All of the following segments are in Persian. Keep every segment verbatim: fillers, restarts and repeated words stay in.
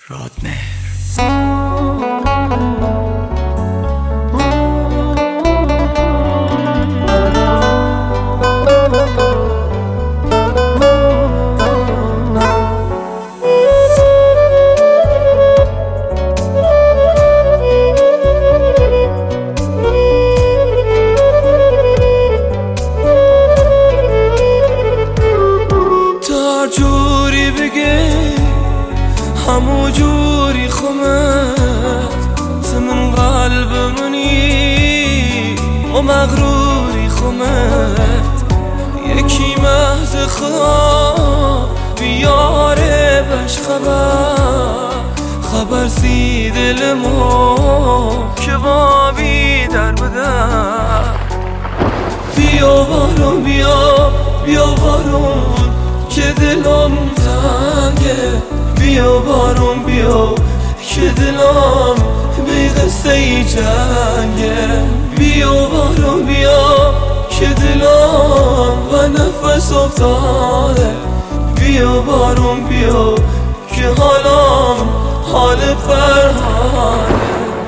جوری بگه همو جوری خمت من قلب منی و مغروری خمت یکی محض خواه بیاره بش خبر خبر سی دل ما که با بی در بدر بیا بارون بیا بیا بارون که دلم تنگه بیا بارون بیا که دلم بی قصه ای جنگه بیا بارون بیا که دلم و نفس افتاده بیا بارون بیا که حالم حال فرهاده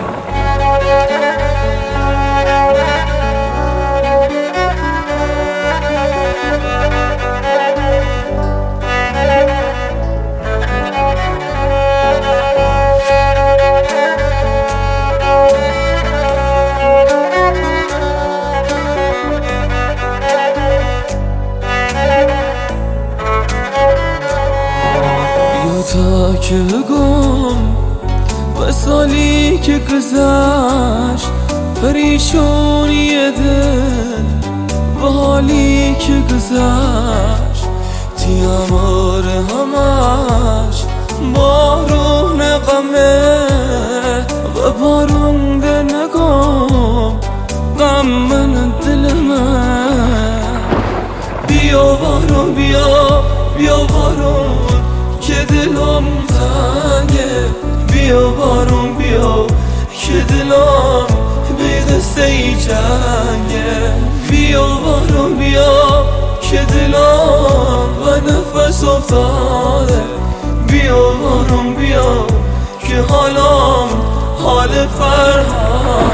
تا که بگم و سالی که گذشت پریشونی دل و حالی که گذشت تیامار همش بارون غمه و بارون ده نگم غم من دل من بیا بارون بیا بیا بارون که دلم تنگه بیا بارون بیا که دلم بی قصه ای جنگه بیا بارون بیا که دلم و نفس افتاده بیا بارون بیا که حالم حال فرهاد